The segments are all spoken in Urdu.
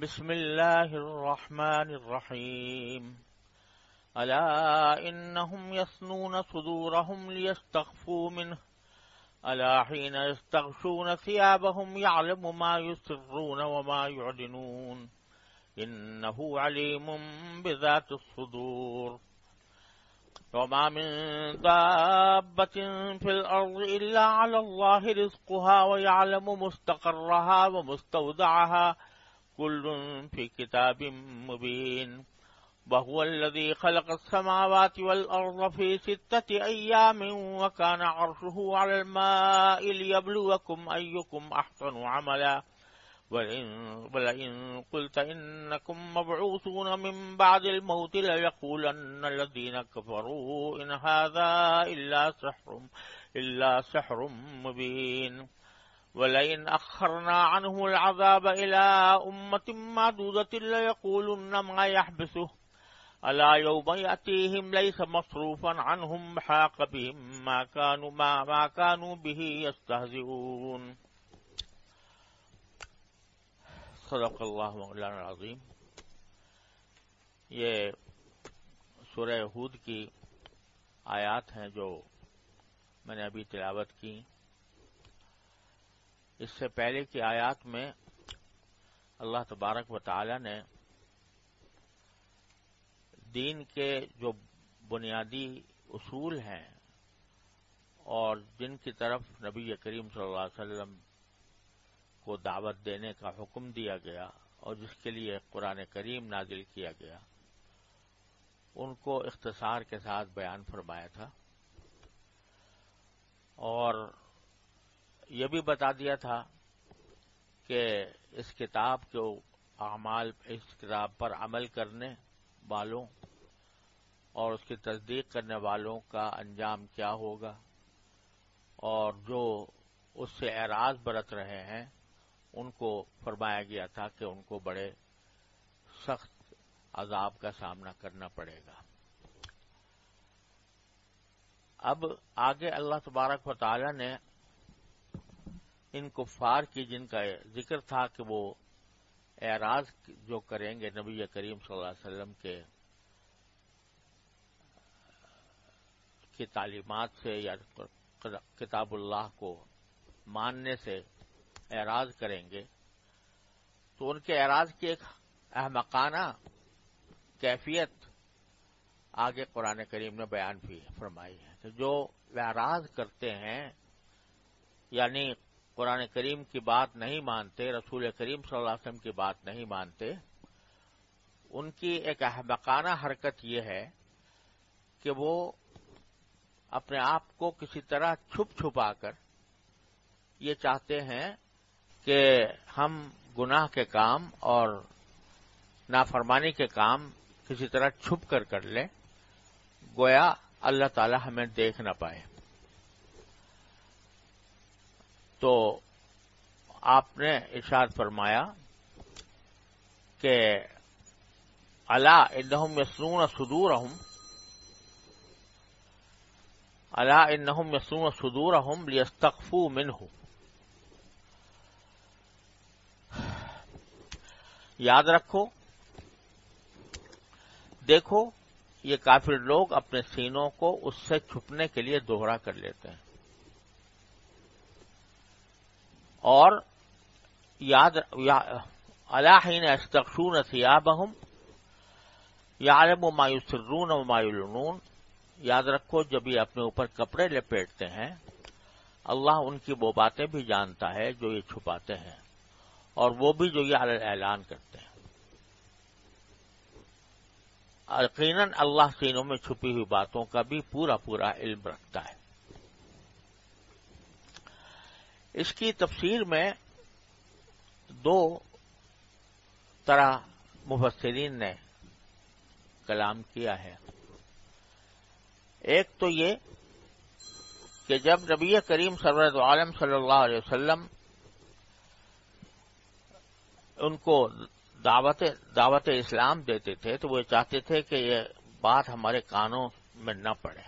بسم الله الرحمن الرحيم ألا إنهم يثنون صدورهم ليستخفوا منه ألا حين يستغشون ثيابهم يعلم ما يسرون وما يعلنون إنه عليم بذات الصدور وما من دابة في الأرض إلا على الله رزقها ويعلم مستقرها ومستودعها كل في كتاب مبين وهو الذي خلق السماوات والأرض في 6 أيام وكان عرشه على الماء ليبلوكم أيكم أحسن عملا ولئن قلت إنكم مبعوثون من بعد الموت ليقولن الذين كفروا إن هذا إلا سحر مبين ولئن أخرنا عنه العذاب إلى أمة معدودة ليقولن ما يحبسه ألا يوم يأتيهم ليس مصروفا عنهم حاق بهم ما كانوا به يستهزئون صدق اللہ مولانا العظیم۔ یہ سورہ ہود کی آیات ہیں جو میں نے ابھی تلاوت کی۔ اس سے پہلے کی آیات میں اللہ تبارک و تعالی نے دین کے جو بنیادی اصول ہیں اور جن کی طرف نبی کریم صلی اللہ علیہ وسلم کو دعوت دینے کا حکم دیا گیا اور جس کے لیے قرآن کریم نازل کیا گیا، ان کو اختصار کے ساتھ بیان فرمایا تھا، اور یہ بھی بتا دیا تھا کہ اس کتاب کے اعمال، اس کتاب پر عمل کرنے والوں اور اس کی تصدیق کرنے والوں کا انجام کیا ہوگا، اور جو اس سے اعراض برت رہے ہیں ان کو فرمایا گیا تھا کہ ان کو بڑے سخت عذاب کا سامنا کرنا پڑے گا۔ اب آگے اللہ تبارک و تعالی نے ان کفار کی، جن کا ذکر تھا کہ وہ اعراض جو کریں گے نبی کریم صلی اللہ علیہ وسلم کی تعلیمات سے یا کتاب اللہ کو ماننے سے اعراض کریں گے، تو ان کے اعراض کی ایک احمقانہ کیفیت آگے قرآن کریم نے بیان بھی فرمائی ہے کہ جو اعراض کرتے ہیں، یعنی قرآن کریم کی بات نہیں مانتے، رسول کریم صلی اللہ علیہ وسلم کی بات نہیں مانتے، ان کی ایک احمقانہ حرکت یہ ہے کہ وہ اپنے آپ کو کسی طرح چھپا کر یہ چاہتے ہیں کہ ہم گناہ کے کام اور نافرمانی کے کام کسی طرح چھپ کر لیں، گویا اللہ تعالی ہمیں دیکھ نہ پائے۔ تو آپ نے ارشاد فرمایا کہ الا انہم یثنون صدورہم، الا انہم یثنون صدورہم لیستخفوا منہ، یاد رکھو، دیکھو یہ کافر لوگ اپنے سینوں کو اس سے چھپنے کے لیے دوہرا کر لیتے ہیں، اور الا حین یستغشون ثیابہم یعلم ما یسرون وما یعلنون، یاد رکھو جب یہ اپنے اوپر کپڑے لپیٹتے ہیں اللہ ان کی وہ باتیں بھی جانتا ہے جو یہ چھپاتے ہیں، اور وہ بھی جو یہ اعلان کرتے ہیں۔ یقیناً اللہ سینوں میں چھپی ہوئی باتوں کا بھی پورا علم رکھتا ہے۔ اس کی تفسیر میں دو طرح مفسرین نے کلام کیا ہے۔ ایک تو یہ کہ جب نبی کریم سرورت عالم صلی اللہ علیہ وسلم ان کو دعوت اسلام دیتے تھے تو وہ چاہتے تھے کہ یہ بات ہمارے کانوں میں نہ پڑے۔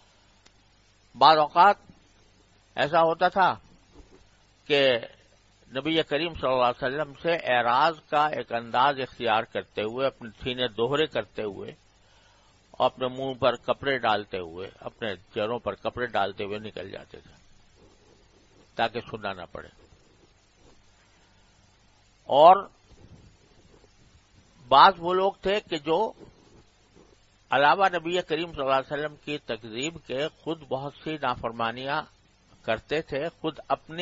بعض اوقات ایسا ہوتا تھا کہ نبی کریم صلی اللہ علیہ وسلم سے اعراض کا ایک انداز اختیار کرتے ہوئے، اپنے سینے دوہرے کرتے ہوئے اور اپنے منہ پر کپڑے ڈالتے ہوئے، اپنے چہروں پر کپڑے ڈالتے ہوئے نکل جاتے تھے تاکہ سننا نہ پڑے. اور بعض وہ لوگ تھے کہ جو علاوہ نبی کریم صلی اللہ علیہ وسلم کی تکذیب کے خود بہت سی نافرمانیاں کرتے تھے، خود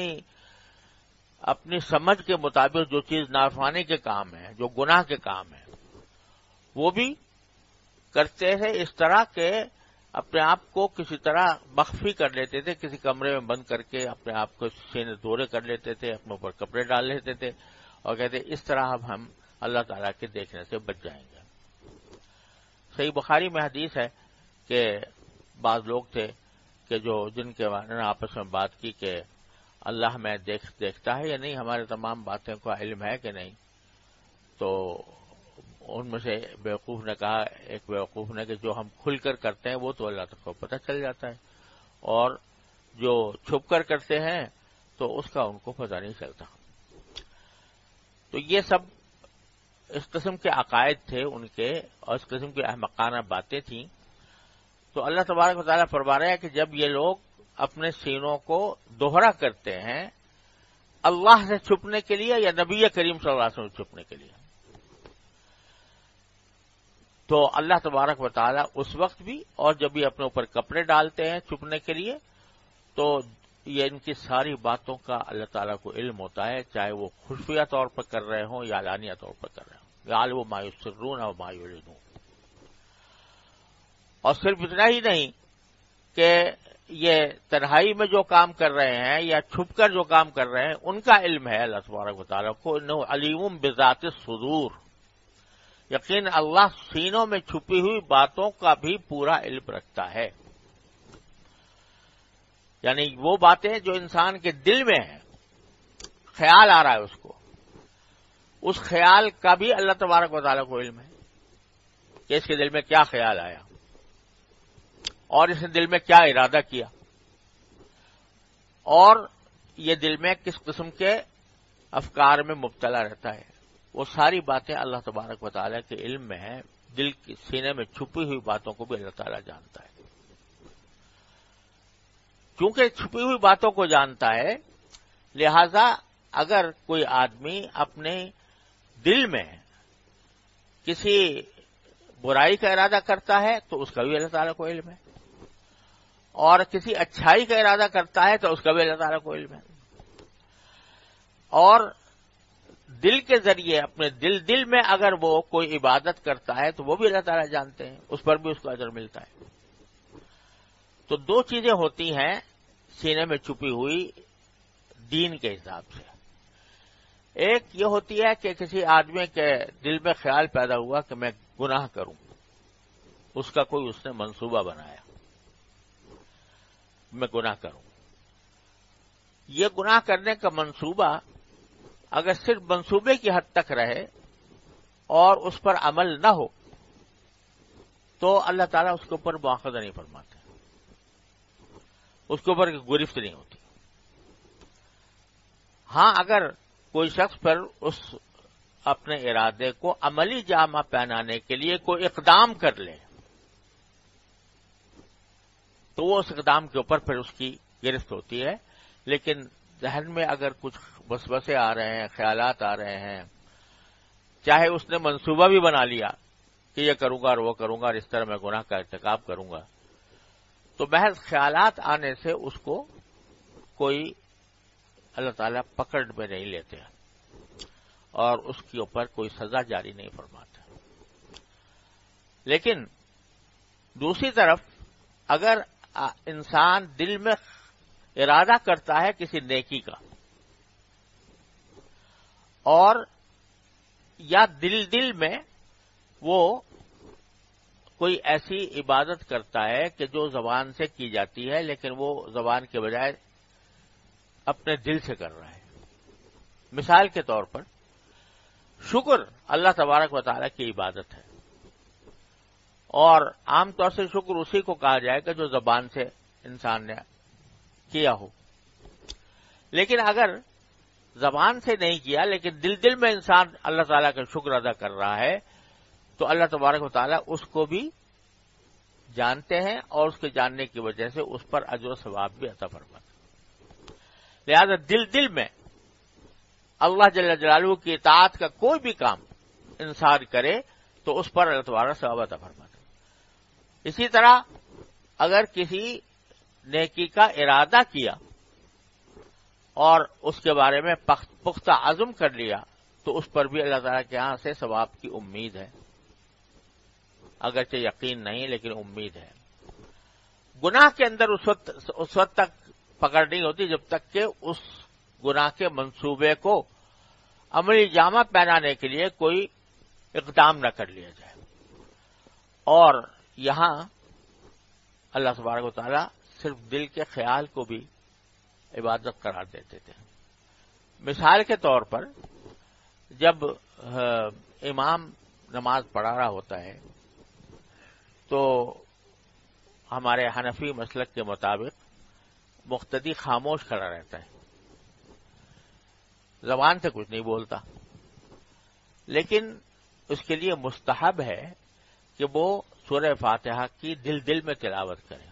اپنی سمجھ کے مطابق جو چیز نافرمانی کے کام ہے، جو گناہ کے کام ہے، وہ بھی کرتے تھے اس طرح کہ اپنے آپ کو کسی طرح مخفی کر لیتے تھے، کسی کمرے میں بند کر کے اپنے آپ کو سینے دورے کر لیتے تھے، اپنے اوپر کپڑے ڈال لیتے تھے اور کہتے اس طرح اب ہم اللہ تعالیٰ کے دیکھنے سے بچ جائیں گے. صحیح بخاری میں حدیث ہے کہ بعض لوگ تھے کہ جن کے بارے میں آپس میں بات کی کہ اللہ ہمیں دیکھتا ہے یا نہیں، ہمارے تمام باتوں کا علم ہے کہ نہیں. تو ان میں سے بیوقوف نے کہا، ایک بیوقوف نے، کہ جو ہم کھل کر کرتے ہیں وہ تو اللہ تک کو پتہ چل جاتا ہے، اور جو چھپ کر کرتے ہیں تو اس کا ان کو پتہ نہیں چلتا. تو یہ سب اس قسم کے عقائد تھے ان کے، اور اس قسم کی احمقانہ باتیں تھیں. تو اللہ تبارک و تعالیٰ فرما رہا ہے کہ جب یہ لوگ اپنے سینوں کو دوہرا کرتے ہیں اللہ سے چھپنے کے لیے یا نبی کریم صلی اللہ علیہ وسلم سے چھپنے کے لیے، تو اللہ تبارک و تعالیٰ اس وقت بھی اور جب یہ اپنے اوپر کپڑے ڈالتے ہیں چھپنے کے لیے، تو یہ ان کی ساری باتوں کا اللہ تعالیٰ کو علم ہوتا ہے، چاہے وہ خفیہ طور پر کر رہے ہوں یا علانیہ طور پر کر رہے ہوں. یعلم ما یسرون و ما یعلنون. اور صرف اتنا ہی نہیں کہ یہ تنہائی میں جو کام کر رہے ہیں یا چھپ کر جو کام کر رہے ہیں ان کا علم ہے اللہ تبارک و تعالیٰ کو. انہ علیم بذات الصدور. یقین اللہ سینوں میں چھپی ہوئی باتوں کا بھی پورا علم رکھتا ہے. یعنی وہ باتیں جو انسان کے دل میں ہیں، خیال آ رہا ہے اس کو، اس خیال کا بھی اللہ تبارک و تعالیٰ کو علم ہے کہ اس کے دل میں کیا خیال آیا اور اس نے دل میں کیا ارادہ کیا، اور یہ دل میں کس قسم کے افکار میں مبتلا رہتا ہے. وہ ساری باتیں اللہ تبارک و تعالیٰ کے علم میں ہیں. دل کے سینے میں چھپی ہوئی باتوں کو بھی اللہ تعالیٰ جانتا ہے. کیونکہ چھپی ہوئی باتوں کو جانتا ہے، لہذا اگر کوئی آدمی اپنے دل میں کسی برائی کا ارادہ کرتا ہے تو اس کا بھی اللہ تعالیٰ کو علم ہے، اور کسی اچھائی کا ارادہ کرتا ہے تو اس کا بھی اللہ تعالیٰ کو علم ہے. اور دل کے ذریعے اپنے دل میں اگر وہ کوئی عبادت کرتا ہے تو وہ بھی اللہ تعالیٰ جانتے ہیں، اس پر بھی اس کو اجر ملتا ہے. تو دو چیزیں ہوتی ہیں سینے میں چھپی ہوئی دین کے حساب سے. ایک یہ ہوتی ہے کہ کسی آدمی کے دل میں خیال پیدا ہوا کہ میں گناہ کروں، اس کا کوئی اس نے منصوبہ بنایا، میں گناہ کروں. یہ گناہ کرنے کا منصوبہ اگر صرف منصوبے کی حد تک رہے اور اس پر عمل نہ ہو تو اللہ تعالیٰ اس کے اوپر مواخذہ نہیں فرماتے، اس کے اوپر گرفت نہیں ہوتی. ہاں اگر کوئی شخص پر اس اپنے ارادے کو عملی جامہ پہنانے کے لیے کوئی اقدام کر لے تو وہ اس اقدام کے اوپر پھر اس کی گرفت ہوتی ہے. لیکن ذہن میں اگر کچھ وسوسے آ رہے ہیں، خیالات آ رہے ہیں، چاہے اس نے منصوبہ بھی بنا لیا کہ یہ کروں گا اور وہ کروں گا اور اس طرح میں گناہ کا ارتکاب کروں گا، تو محض خیالات آنے سے اس کو کوئی اللہ تعالیٰ پکڑ میں نہیں لیتے اور اس کے اوپر کوئی سزا جاری نہیں فرماتا. لیکن دوسری طرف اگر انسان دل میں ارادہ کرتا ہے کسی نیکی کا، اور یا دل میں وہ کوئی ایسی عبادت کرتا ہے کہ جو زبان سے کی جاتی ہے لیکن وہ زبان کے بجائے اپنے دل سے کر رہا ہے. مثال کے طور پر شکر اللہ تبارک و تعالیٰ کی عبادت ہے، اور عام طور سے شکر اسی کو کہا جائے کہ جو زبان سے انسان نے کیا ہو. لیکن اگر زبان سے نہیں کیا لیکن دل میں انسان اللہ تعالیٰ کا شکر ادا کر رہا ہے تو اللہ تبارک و تعالیٰ اس کو بھی جانتے ہیں اور اس کے جاننے کی وجہ سے اس پر اجر و ثواب بھی عطا فرماتے ہیں۔ لہذا دل میں اللہ جل جلالہ کی اطاعت کا کوئی بھی کام انسان کرے تو اس پر اللہ تبارک ثواب عطا فرماتے ہیں۔ اسی طرح اگر کسی نیکی کا ارادہ کیا اور اس کے بارے میں پختہ عزم کر لیا تو اس پر بھی اللہ تعالیٰ کے ہاں سے ثواب کی امید ہے، اگرچہ یقین نہیں لیکن امید ہے۔ گناہ کے اندر اس وقت تک پکڑ نہیں ہوتی جب تک کہ اس گناہ کے منصوبے کو عملی جامہ پہنانے کے لیے کوئی اقدام نہ کر لیا جائے، اور یہاں اللہ تبارک و تعالیٰ صرف دل کے خیال کو بھی عبادت قرار دیتے تھے۔ مثال کے طور پر جب امام نماز پڑھا رہا ہوتا ہے تو ہمارے حنفی مسلک کے مطابق مقتدی خاموش کھڑا رہتا ہے، زبان سے کچھ نہیں بولتا، لیکن اس کے لیے مستحب ہے کہ وہ سورہ فاتحہ کی دل میں تلاوت کرے۔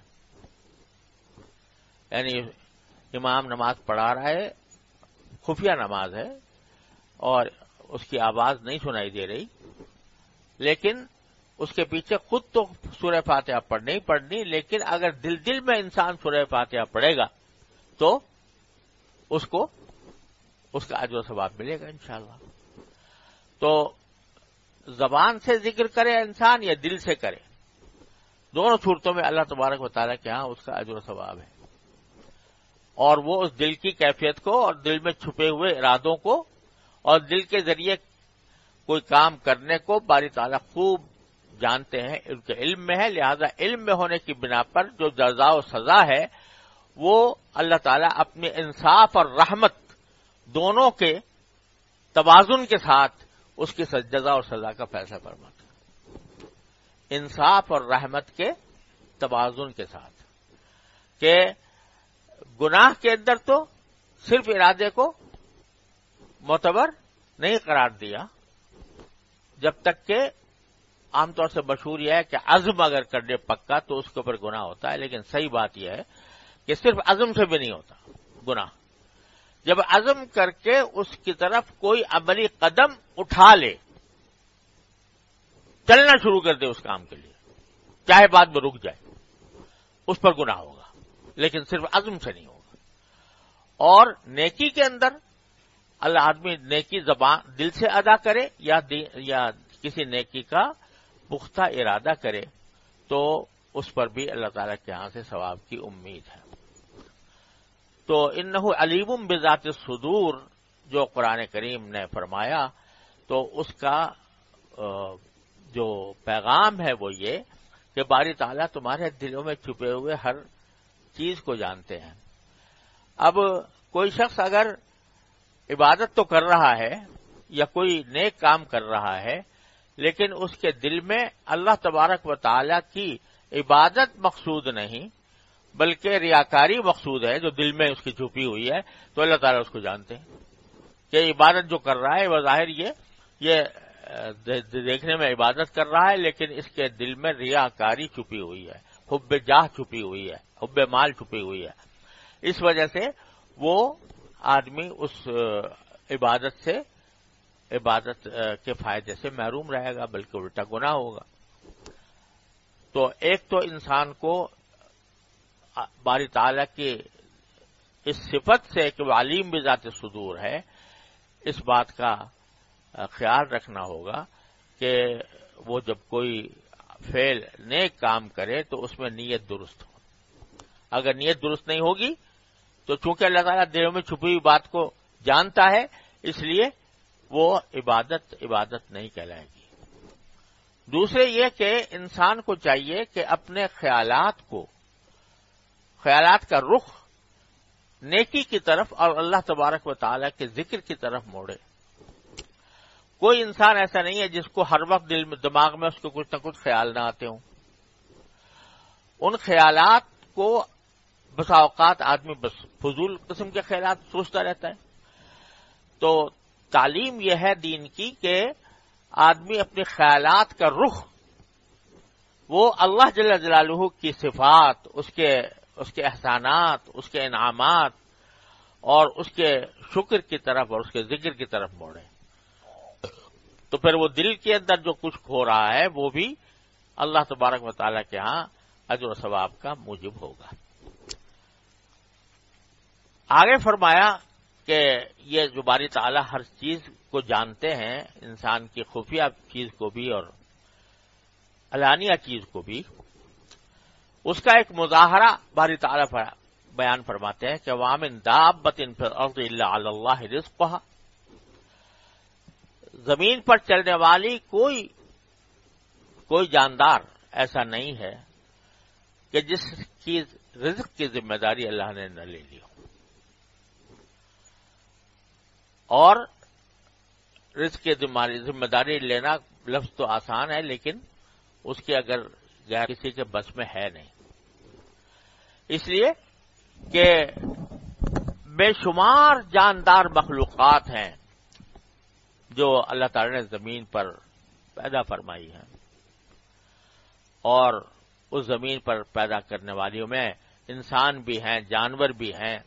یعنی امام نماز پڑھا رہا ہے، خفیہ نماز ہے اور اس کی آواز نہیں سنائی دے رہی، لیکن اس کے پیچھے خود تو سورہ فاتحہ پڑھنی لیکن اگر دل میں انسان سورہ فاتحہ پڑھے گا تو اس کو اس کا اجر و ثواب ملے گا انشاءاللہ۔ تو زبان سے ذکر کرے انسان یا دل سے کرے، دونوں صورتوں میں اللہ تبارک و تعالیٰ کے ہاں اس کا اجر و ثواب ہے، اور وہ اس دل کی کیفیت کو اور دل میں چھپے ہوئے ارادوں کو اور دل کے ذریعے کوئی کام کرنے کو باری تعالیٰ خوب جانتے ہیں، ان کے علم میں ہے۔ لہذا علم میں ہونے کی بنا پر جو جزا و سزا ہے وہ اللہ تعالیٰ اپنے انصاف اور رحمت دونوں کے توازن کے ساتھ اس کی جزا اور سزا کا فیصلہ فرماتا ہے، انصاف اور رحمت کے توازن کے ساتھ، کہ گناہ کے اندر تو صرف ارادے کو معتبر نہیں قرار دیا جب تک کہ عام طور سے مشہور یہ ہے کہ عزم اگر کرنے پکا تو اس کے اوپر گناہ ہوتا ہے، لیکن صحیح بات یہ ہے کہ صرف عزم سے بھی نہیں ہوتا گناہ۔ جب عزم کر کے اس کی طرف کوئی عملی قدم اٹھا لے، چلنا شروع کر دے اس کام کے لیے، چاہے بعد میں رک جائے، اس پر گناہ ہوگا، لیکن صرف عزم سے نہیں ہوگا۔ اور نیکی کے اندر اللہ آدمی نیکی زبان دل سے ادا کرے یا کسی نیکی کا پختہ ارادہ کرے تو اس پر بھی اللہ تعالیٰ کے ہاں سے ثواب کی امید ہے۔ تو انہ علیم بذات الصدور جو قرآن کریم نے فرمایا، تو اس کا جو پیغام ہے وہ یہ کہ باری تعالیٰ تمہارے دلوں میں چھپے ہوئے ہر چیز کو جانتے ہیں۔ اب کوئی شخص اگر عبادت تو کر رہا ہے یا کوئی نیک کام کر رہا ہے، لیکن اس کے دل میں اللہ تبارک و تعالیٰ کی عبادت مقصود نہیں بلکہ ریاکاری مقصود ہے جو دل میں اس کی چھپی ہوئی ہے، تو اللہ تعالیٰ اس کو جانتے ہیں کہ عبادت جو کر رہا ہے بظاہر یہ دیکھنے میں عبادت کر رہا ہے، لیکن اس کے دل میں ریاکاری چھپی ہوئی ہے، حب جاہ چھپی ہوئی ہے، حب مال چھپی ہوئی ہے۔ اس وجہ سے وہ آدمی اس عبادت کے فائدے سے محروم رہے گا، بلکہ الٹا گناہ ہوگا۔ تو ایک تو انسان کو باری تعالیٰ کی اس صفت سے کہ وہ علیم بذات الصدور ہے، اس بات کا خیال رکھنا ہوگا کہ وہ جب کوئی فعل نیک کام کرے تو اس میں نیت درست ہو۔ اگر نیت درست نہیں ہوگی تو چونکہ اللہ تعالیٰ دلوں میں چھپی ہوئی بات کو جانتا ہے، اس لیے وہ عبادت نہیں کہلائے گی۔ دوسرے یہ کہ انسان کو چاہیے کہ اپنے خیالات کا رخ نیکی کی طرف اور اللہ تبارک و تعالیٰ کے ذکر کی طرف موڑے۔ کوئی انسان ایسا نہیں ہے جس کو ہر وقت دماغ میں اس کو کچھ نہ کچھ خیال نہ آتے ہوں۔ ان خیالات کو بسا اوقات آدمی بس فضول قسم کے خیالات سوچتا رہتا ہے، تو تعلیم یہ ہے دین کی کہ آدمی اپنے خیالات کا رخ وہ اللہ جل جلالہ کی صفات، اس کے احسانات، اس کے انعامات اور اس کے شکر کی طرف اور اس کے ذکر کی طرف موڑے، تو پھر وہ دل کے اندر جو کچھ ہو رہا ہے وہ بھی اللہ تبارک و تعالیٰ کے ہاں اجر و ثواب کا موجب ہوگا۔ آگے فرمایا کہ یہ جو باری تعالیٰ ہر چیز کو جانتے ہیں، انسان کی خفیہ چیز کو بھی اور علانیہ چیز کو بھی، اس کا ایک مظاہرہ باری تعالیٰ بیان فرماتے ہیں کہ وَمِن دَابَّةٍ فِي الْأَرْضِ إِلَّا عَلَى اللَّهِ رِزْقُهَا، زمین پر چلنے والی کوئی جاندار ایسا نہیں ہے کہ جس کی رزق کی ذمہ داری اللہ نے نہ لے لی ہو، اور رزق کی ذمہ داری لینا لفظ تو آسان ہے، لیکن اس کی اگر کسی کے بس میں ہے نہیں، اس لیے کہ بے شمار جاندار مخلوقات ہیں جو اللہ تعالی نے زمین پر پیدا فرمائی ہیں، اور اس زمین پر پیدا کرنے والیوں میں انسان بھی ہیں، جانور بھی ہیں،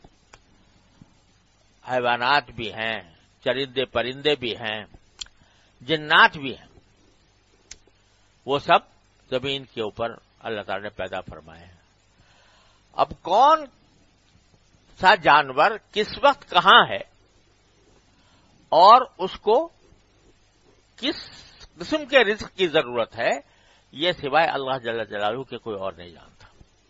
حیوانات بھی ہیں، چرندے پرندے بھی ہیں، جنات بھی ہیں، وہ سب زمین کے اوپر اللہ تعالی نے پیدا فرمائے ہیں۔ اب کون سا جانور کس وقت کہاں ہے اور اس کو کس قسم کے رزق کی ضرورت ہے، یہ سوائے اللہ جل جلالہ کے کوئی اور نہیں جانتا۔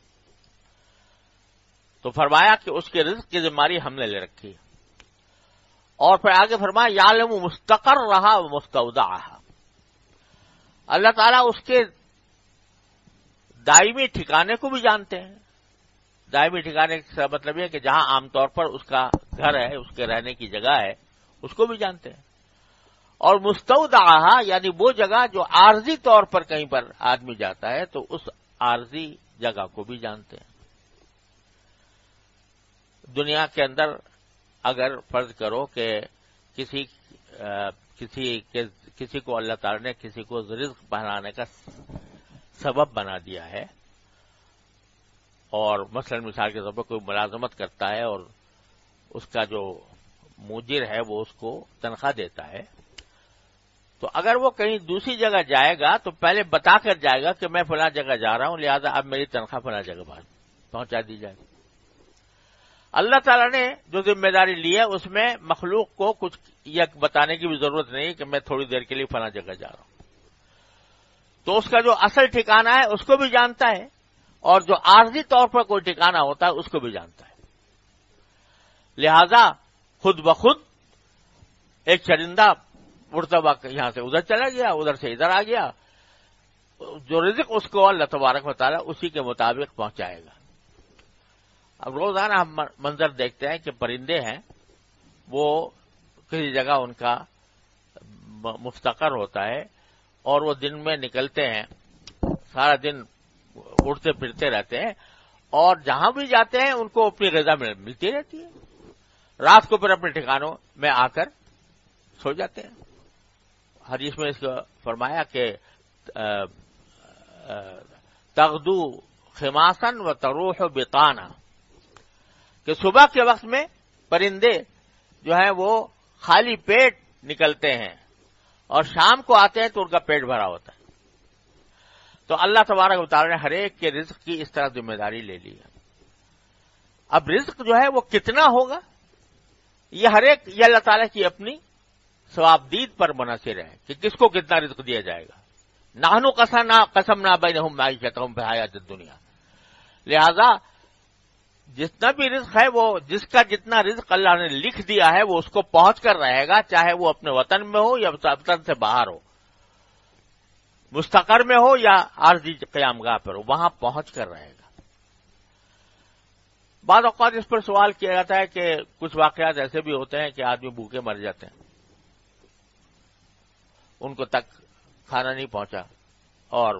تو فرمایا کہ اس کے رزق کی ذمہ داری ہم نے لے رکھی ہے، اور پھر آگے فرمایا یعلم مستقرھا و مستودعھا، اللہ تعالیٰ اس کے دائمی ٹھکانے کو بھی جانتے ہیں۔ دائمی ٹھکانے کا مطلب یہ کہ جہاں عام طور پر اس کا گھر ہے، اس کے رہنے کی جگہ ہے، اس کو بھی جانتے ہیں، اور مستودعھا یعنی وہ جگہ جو عارضی طور پر کہیں پر آدمی جاتا ہے تو اس عارضی جگہ کو بھی جانتے ہیں۔ دنیا کے اندر اگر فرض کرو کہ کسی کو اللہ تعالی نے کسی کو رزق بنانے کا سبب بنا دیا ہے، اور مثلا مثال کے طور پر کوئی ملازمت کرتا ہے اور اس کا جو مجر ہے وہ اس کو تنخواہ دیتا ہے، تو اگر وہ کہیں دوسری جگہ جائے گا تو پہلے بتا کر جائے گا کہ میں فلاں جگہ جا رہا ہوں، لہذا اب میری تنخواہ فلاں جگہ پہنچا دی جائے گی۔ اللہ تعالیٰ نے جو ذمہ داری لی ہے اس میں مخلوق کو کچھ یہ بتانے کی بھی ضرورت نہیں کہ میں تھوڑی دیر کے لیے فلاں جگہ جا رہا ہوں، تو اس کا جو اصل ٹھکانہ ہے اس کو بھی جانتا ہے، اور جو عارضی طور پر کوئی ٹھکانہ ہوتا ہے اس کو بھی جانتا ہے۔ لہذا خود بخود ایک چرندہ اڑتا ہوا یہاں سے ادھر چلا گیا، ادھر سے ادھر آ گیا، جو رزق اس کو اللہ تبارک و تعالیٰ اسی کے مطابق پہنچائے گا۔ اب روزانہ ہم منظر دیکھتے ہیں کہ پرندے ہیں، وہ کسی جگہ ان کا مستقر ہوتا ہے، اور وہ دن میں نکلتے ہیں، سارا دن اڑتے پھرتے رہتے ہیں، اور جہاں بھی جاتے ہیں ان کو اپنی غذا ملتی رہتی ہے، رات کو پھر اپنے ٹھکانوں میں آ کر سو جاتے ہیں۔ حدیث میں اس کو فرمایا کہ تغدو خماسن و تروح بطانا، کہ صبح کے وقت میں پرندے جو ہیں وہ خالی پیٹ نکلتے ہیں اور شام کو آتے ہیں تو ان کا پیٹ بھرا ہوتا ہے۔ تو اللہ تبارک و تعالیٰ نے ہر ایک کے رزق کی اس طرح ذمہ داری لے لی ہے۔ اب رزق جو ہے وہ کتنا ہوگا، یہ ہر ایک یہ اللہ تعالیٰ کی اپنی ثوابدید پر منحصر ہے کہ کس کو کتنا رزق دیا جائے گا۔ نحن قسمنا بینہم معیشتہم فی الحیاۃ الدنیا، لہذا جتنا بھی رزق ہے وہ جس کا جتنا رزق اللہ نے لکھ دیا ہے وہ اس کو پہنچ کر رہے گا، چاہے وہ اپنے وطن میں ہو یا وطن سے باہر ہو، مستقر میں ہو یا عارضی قیام گاہ پر ہو، وہاں پہنچ کر رہے گا۔ بعض اوقات اس پر سوال کیا جاتا ہے کہ کچھ واقعات ایسے بھی ہوتے ہیں کہ آدمی بھوکے مر جاتے ہیں، ان کو تک کھانا نہیں پہنچا اور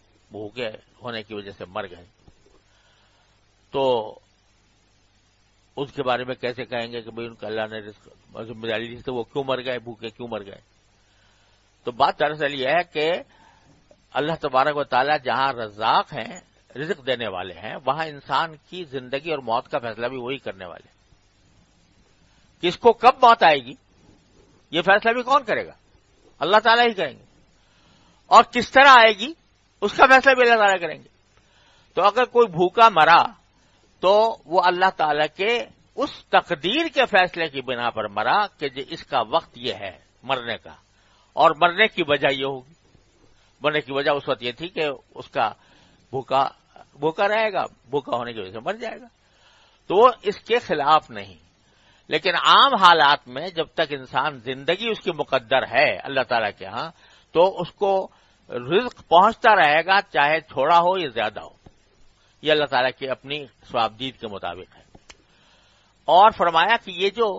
بھوکے ہونے کی وجہ سے مر گئے، تو اس کے بارے میں کیسے کہیں گے کہ بھئی ان کو اللہ نے رزق ذمہ داری دی تو وہ کیوں مر گئے، بھوکے کیوں مر گئے؟ تو بات دراصل یہ ہے کہ اللہ تبارک و تعالیٰ جہاں رزاق ہیں، رزق دینے والے ہیں، وہاں انسان کی زندگی اور موت کا فیصلہ بھی وہی کرنے والے ہیں۔ کس کو کب موت آئے گی یہ فیصلہ بھی کون کرے گا؟ اللہ تعالیٰ ہی کریں گے۔ اور کس طرح آئے گی اس کا فیصلہ بھی اللہ تعالیٰ کریں گے۔ تو اگر کوئی بھوکا مرا تو وہ اللہ تعالیٰ کے اس تقدیر کے فیصلے کی بنا پر مرا کہ اس کا وقت یہ ہے مرنے کا، اور مرنے کی وجہ یہ ہوگی۔ مرنے کی وجہ اس وقت یہ تھی کہ اس کا بھوکا رہے گا، بھوکا ہونے کی وجہ سے مر جائے گا، تو وہ اس کے خلاف نہیں۔ لیکن عام حالات میں جب تک انسان زندگی اس کی مقدر ہے اللہ تعالیٰ کے ہاں، تو اس کو رزق پہنچتا رہے گا، چاہے تھوڑا ہو یا زیادہ ہو۔ یہ اللہ تعالیٰ کی اپنی ثوابدید کے مطابق ہے۔ اور فرمایا کہ یہ جو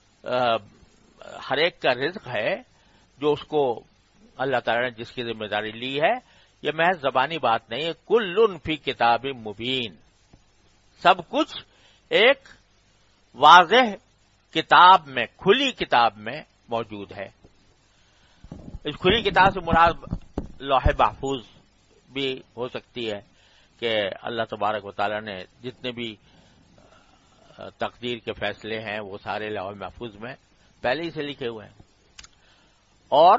ہر ایک کا رزق ہے، جو اس کو اللہ تعالیٰ نے جس کی ذمہ داری لی ہے، یہ محض زبانی بات نہیں ہے۔ کل فی کتاب مبین، سب کچھ ایک واضح کتاب میں، کھلی کتاب میں موجود ہے۔ اس کھلی کتاب سے مراد لوح محفوظ بھی ہو سکتی ہے کہ اللہ تبارک و تعالیٰ نے جتنے بھی تقدیر کے فیصلے ہیں وہ سارے لوح محفوظ میں پہلے ہی سے لکھے ہوئے ہیں۔ اور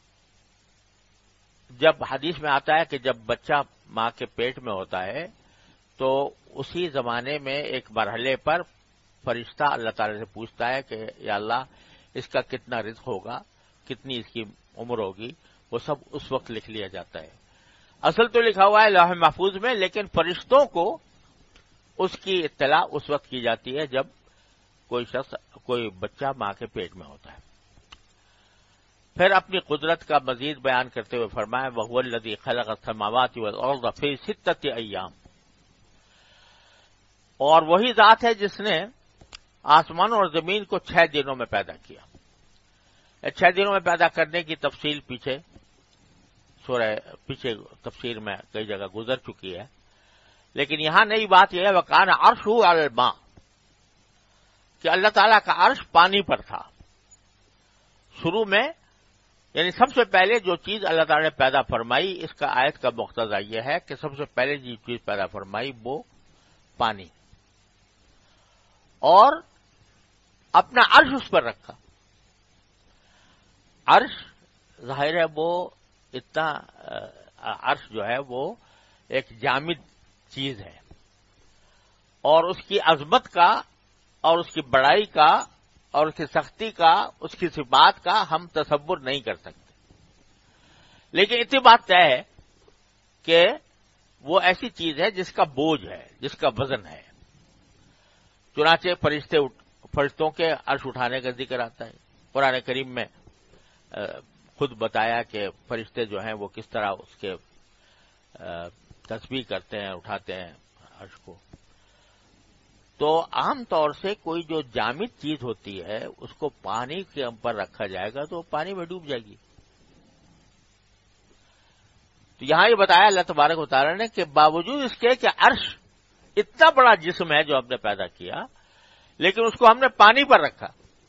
جب حدیث میں آتا ہے کہ جب بچہ ماں کے پیٹ میں ہوتا ہے تو اسی زمانے میں ایک مرحلے پر فرشتہ اللہ تعالی سے پوچھتا ہے کہ یا اللہ اس کا کتنا رزق ہوگا، کتنی اس کی عمر ہوگی، وہ سب اس وقت لکھ لیا جاتا ہے۔ اصل تو لکھا ہوا ہے لوح محفوظ میں، لیکن فرشتوں کو اس کی اطلاع اس وقت کی جاتی ہے جب کوئی بچہ ماں کے پیٹ میں ہوتا ہے۔ پھر اپنی قدرت کا مزید بیان کرتے ہوئے فرمایا وَهُوَ الَّذِي خَلَقَ السَّمَاوَاتِ وَالْأَرْضَ فِي سِتَّةِ أَيَّامٍ، اور وہی ذات ہے جس نے آسمان اور زمین کو 6 دنوں میں پیدا کیا۔ 6 دنوں میں پیدا کرنے کی تفصیل پیچھے تفسیر میں کئی جگہ گزر چکی ہے، لیکن یہاں نئی بات یہ ہے وَكَانَ عَرْشُهُ عَلَى الْمَاءِ، کہ اللہ تعالیٰ کا عرش پانی پر تھا۔ شروع میں یعنی سب سے پہلے جو چیز اللہ تعالیٰ نے پیدا فرمائی، اس کا آیت کا مقتضا یہ ہے کہ سب سے پہلے جو چیز پیدا فرمائی وہ پانی، اور اپنا عرش اس پر رکھا۔ عرش ظاہر ہے وہ اتنا عرش جو ہے وہ ایک جامد چیز ہے، اور اس کی عظمت کا اور اس کی بڑائی کا اور اس کی سختی کا، اس کی صفات کا ہم تصور نہیں کر سکتے، لیکن اتنی بات طے ہے کہ وہ ایسی چیز ہے جس کا بوجھ ہے، جس کا وزن ہے۔ چنانچہ فرشتوں کے عرش اٹھانے کا ذکر آتا ہے قرآن کریم میں، خود بتایا کہ فرشتے جو ہیں وہ کس طرح اس کے تسبیح کرتے ہیں، اٹھاتے ہیں عرش کو۔ تو عام طور سے کوئی جو جامد چیز ہوتی ہے اس کو پانی کے اوپر رکھا جائے گا تو پانی میں ڈوب جائے گی۔ تو یہاں یہ بتایا اللہ تبارک و تعالیٰ نے کہ باوجود اس کے کہ عرش اتنا بڑا جسم ہے جو ہم نے پیدا کیا، لیکن اس کو ہم نے پانی پر رکھا۔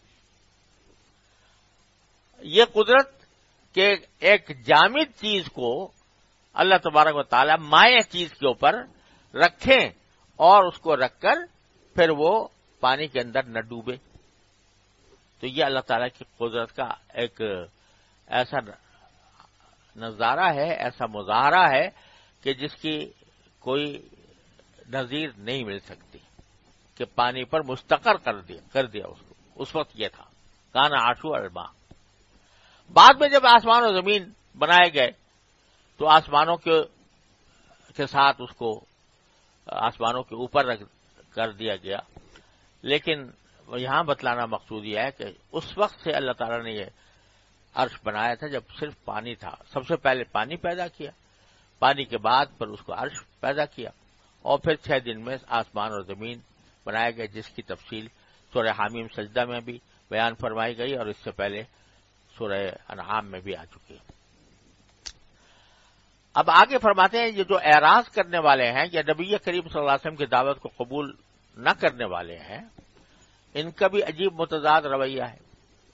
یہ قدرت کہ ایک جامد چیز کو اللہ تبارک و تعالیٰ مائع چیز کے اوپر رکھیں اور اس کو رکھ کر پھر وہ پانی کے اندر نہ ڈوبے، تو یہ اللہ تعالیٰ کی قدرت کا ایک ایسا نظارہ ہے، ایسا مظاہرہ ہے کہ جس کی کوئی نظیر نہیں مل سکتی، کہ پانی پر مستقر کر دیا اس کو۔ اس وقت یہ تھا کان عرشہ علی الماء۔ بعد میں جب آسمان اور زمین بنائے گئے تو آسمانوں کے ساتھ اس کو آسمانوں کے اوپر رکھ کر دیا گیا، لیکن یہاں بتلانا مقصود یہ ہے کہ اس وقت سے اللہ تعالیٰ نے یہ عرش بنایا تھا جب صرف پانی تھا۔ سب سے پہلے پانی پیدا کیا، پانی کے بعد پھر اس کو عرش پیدا کیا، اور پھر 6 دن میں آسمان اور زمین بنائے گئے، جس کی تفصیل سورہ حامیم سجدہ میں بھی بیان فرمائی گئی اور اس سے پہلے سورہ انعام میں بھی آ چکی ہے۔ اب آگے فرماتے ہیں یہ جو اعراض کرنے والے ہیں یا نبی کریم صلی اللہ علیہ وسلم کی دعوت کو قبول نہ کرنے والے ہیں، ان کا بھی عجیب متضاد رویہ ہے۔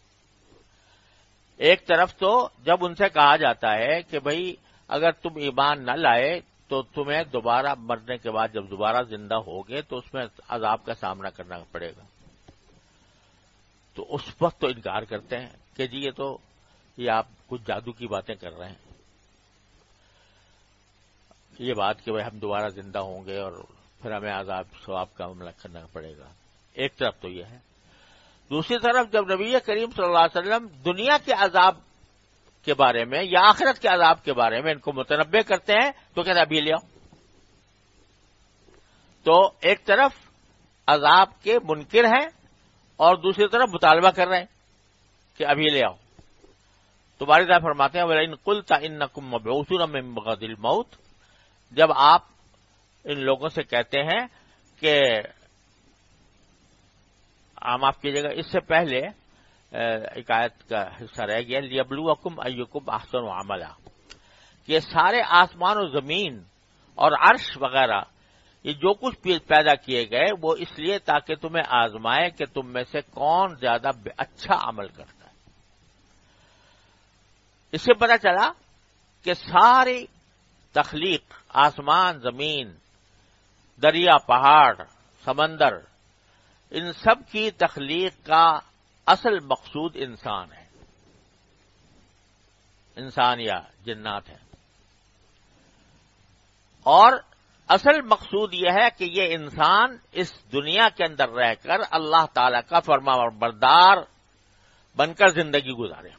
ایک طرف تو جب ان سے کہا جاتا ہے کہ بھئی اگر تم ایمان نہ لائے تو تمہیں دوبارہ مرنے کے بعد جب دوبارہ زندہ ہوگے تو اس میں عذاب کا سامنا کرنا پڑے گا، تو اس وقت تو انکار کرتے ہیں کہ جی یہ آپ کچھ جادو کی باتیں کر رہے ہیں، یہ بات کہ بھئی ہم دوبارہ زندہ ہوں گے اور پھر ہمیں عذاب ثواب کا عمل کرنا پڑے گا۔ ایک طرف تو یہ ہے۔ دوسری طرف جب نبی کریم صلی اللہ علیہ وسلم دنیا کے عذاب کے بارے میں یا آخرت کے عذاب کے بارے میں ان کو متنبع کرتے ہیں تو کہتے ہیں ابھی لے آؤ۔ تو ایک طرف عذاب کے منکر ہیں اور دوسری طرف مطالبہ کر رہے ہیں کہ ابھی لے آؤ۔ تو باری تعالیٰ فرماتے ہیں وَلَئِن قُلْتَ إِنَّكُمْ مَبْعُوثُونَ مِن بَعْدِ الْمَوْتِ، جب آپ ان لوگوں سے کہتے ہیں کہ معاف کیجیے گا، اس سے پہلے ایک آیت کا حصہ رہ گیا لِيَبْلُوَكُمْ أَيُّكُمْ أَحْسَنُ عَمَلًا، کہ یہ سارے آسمان و زمین اور عرش وغیرہ یہ جو کچھ پیدا کیے گئے وہ اس لیے تاکہ تمہیں آزمائے کہ تم میں سے کون زیادہ اچھا عمل کرتا ہے۔ اس سے پتہ چلا کہ ساری تخلیق، آسمان، زمین، دریا، پہاڑ، سمندر، ان سب کی تخلیق کا اصل مقصود انسان ہے، انسان یا جنات ہیں، اور اصل مقصود یہ ہے کہ یہ انسان اس دنیا کے اندر رہ کر اللہ تعالی کا فرما بردار بن کر زندگی گزارے۔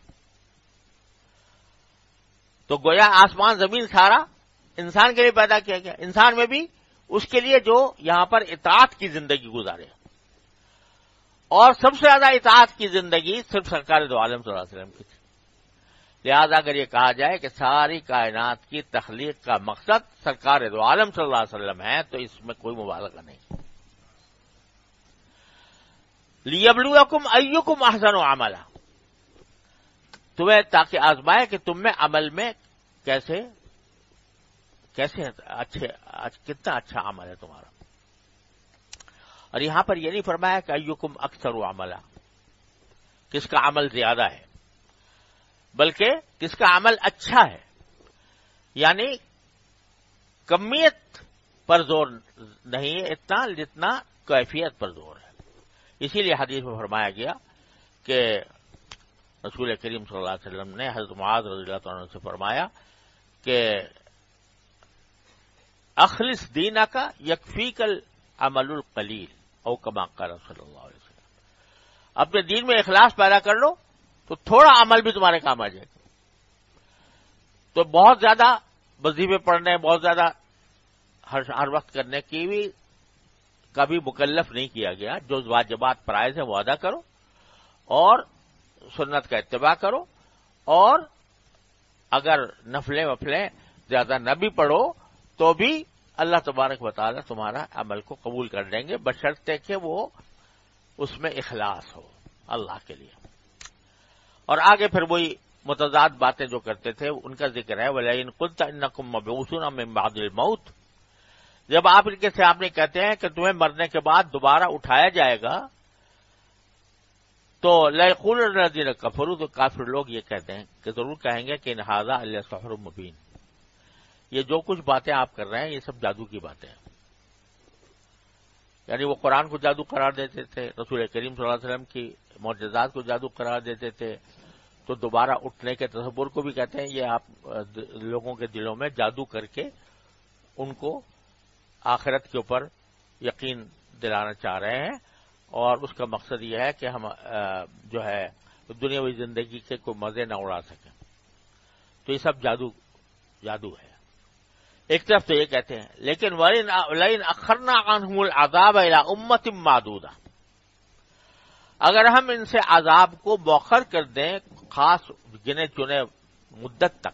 تو گویا آسمان زمین سارا انسان کے لیے پیدا کیا گیا، انسان میں بھی اس کے لیے جو یہاں پر اطاعت کی زندگی گزارے، اور سب سے زیادہ اطاعت کی زندگی صرف سرکار دو عالم صلی اللہ علیہ وسلم کی تھی۔ لہذا اگر یہ کہا جائے کہ ساری کائنات کی تخلیق کا مقصد سرکار دو عالم صلی اللہ علیہ وسلم ہے تو اس میں کوئی مبالغہ نہیں۔ لِيَبْلُوَكُمْ أَيُّكُمْ أَحْسَنُ عَمَلًا، تمہیں تاکہ آزمائے کہ تم میں عمل میں کیسے کتنا اچھا عمل ہے تمہارا۔ اور یہاں پر یہ نہیں فرمایا کہ ایکم اکثر عملا، کس کا عمل زیادہ ہے، بلکہ کس کا عمل اچھا ہے، یعنی کمیت پر زور نہیں ہے اتنا جتنا کیفیت پر زور ہے۔ اسی لیے حدیث میں فرمایا گیا کہ رسول کریم صلی اللہ علیہ وسلم نے حضرت معاذ رضی اللہ عنہ سے فرمایا کہ اخلص دینک یکفیک العمل القلیل او کما قال صلی اللہ علیہ وسلم، اپنے دین میں اخلاص پیدا کر لو تو تھوڑا عمل بھی تمہارے کام آ جائے گا۔ تو بہت زیادہ وظیفے پڑھنے، بہت زیادہ ہر وقت کرنے کی بھی کبھی مکلف نہیں کیا گیا۔ جو واجبات فرائض ہیں وہ ادا کرو اور سنت کا اتباع کرو، اور اگر نفلیں وفلیں زیادہ نہ بھی پڑھو تو بھی اللہ تبارک و تعالی تمہارا عمل کو قبول کر لیں گے، بشرطے کہ وہ اس میں اخلاص ہو اللہ کے لیے۔ اور آگے پھر وہی متضاد باتیں جو کرتے تھے ان کا ذکر ہے وَلَئِن قُلْتَ إِنَّكُمْ مَبْعُوثُونَ مِن بَعْدِ الْمَوْتِ، جب آپ ان کے سامنے کہتے ہیں کہ تمہیں مرنے کے بعد دوبارہ اٹھایا جائے گا تو لَيَقُولُنَّ الَّذِينَ كَفَرُوا، تو کافر لوگ یہ کہتے ہیں کہ ضرور کہیں گے کہ إِنْ هَٰذَا إِلَّا سِحْرٌ مُّبِينٌ، یہ جو کچھ باتیں آپ کر رہے ہیں یہ سب جادو کی باتیں ہیں۔ یعنی وہ قرآن کو جادو قرار دیتے تھے، رسول کریم صلی اللہ علیہ وسلم کی معجزات کو جادو قرار دیتے تھے، تو دوبارہ اٹھنے کے تصور کو بھی کہتے ہیں یہ آپ لوگوں کے دلوں میں جادو کر کے ان کو آخرت کے اوپر یقین دلانا چاہ رہے ہیں، اور اس کا مقصد یہ ہے کہ ہم جو ہے دنیاوی زندگی کے کوئی مزے نہ اڑا سکیں۔ تو یہ سب جادو ہے۔ ایک طرف تو یہ کہتے ہیں، لیکن وَلَئِنْ أَخَّرْنَا عَنْهُمُ الْعَذَابَ إِلَىٰ أُمَّةٍ مَّعْدُودَةٍ، اگر ہم ان سے عذاب کو مؤخر کر دیں خاص گنے چنے مدت تک،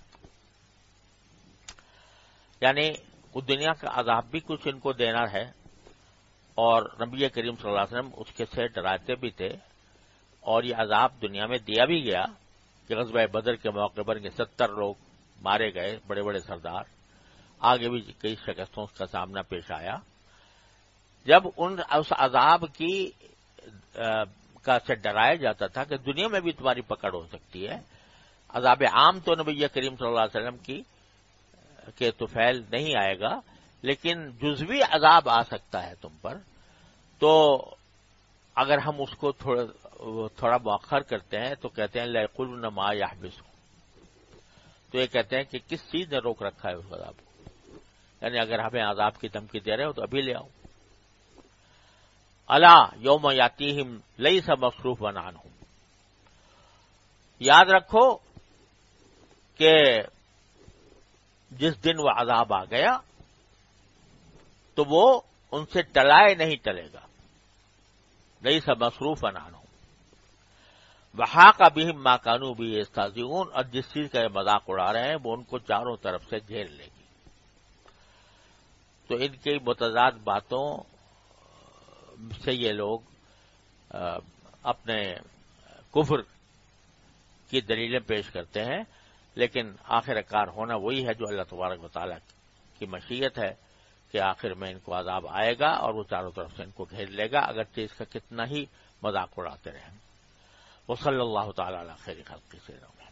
یعنی دنیا کا عذاب بھی کچھ ان کو دینا ہے، اور نبی کریم صلی اللہ علیہ وسلم اس کے سے ڈراتے بھی تھے، اور یہ عذاب دنیا میں دیا بھی گیا کہ غزوہ بدر کے موقع پر 70 لوگ مارے گئے، بڑے بڑے سردار، آگے بھی کئی شکستوں کا سامنا پیش آیا۔ جب اس عذاب کی کا سے ڈرایا جاتا تھا کہ دنیا میں بھی تمہاری پکڑ ہو سکتی ہے. عذاب عام تو نبی کریم صلی اللہ علیہ وسلم کی کہ طفیل نہیں آئے گا، لیکن جزوی عذاب آ سکتا ہے تم پر. تو اگر ہم اس کو تھوڑا مؤخر کرتے ہیں تو کہتے ہیں لَيَقُولُنَّ مَا يَحْبِسُ، تو یہ کہتے ہیں کہ کس چیز نے روک رکھا ہے اس عذاب کو، یعنی اگر ہمیں عذاب کی دھمکی دے رہے ہو تو ابھی لے آؤ. الا یوم یاتیہم لیس مصروفا عنہم، یاد رکھو کہ جس دن وہ عذاب آ گیا تو وہ ان سے ٹلائے نہیں ٹلے گا. لیس مصروفا عنہم وحاق بہم ما کانوا بہ یستہزئون، اور جس چیز کا یہ مذاق اڑا رہے ہیں وہ ان کو چاروں طرف سے گھیر لے گی. تو ان کی متضاد باتوں سے یہ لوگ اپنے کفر کی دلیلیں پیش کرتے ہیں، لیکن آخر کار ہونا وہی ہے جو اللہ تبارک و تعالیٰ کی مشیت ہے کہ آخر میں ان کو عذاب آئے گا اور وہ چاروں طرف سے ان کو گھیر لے گا، اگرچہ اس کا کتنا ہی مذاق اڑاتے رہیں. وصلی اللہ تعالی علی خیر خلقہ سیدنا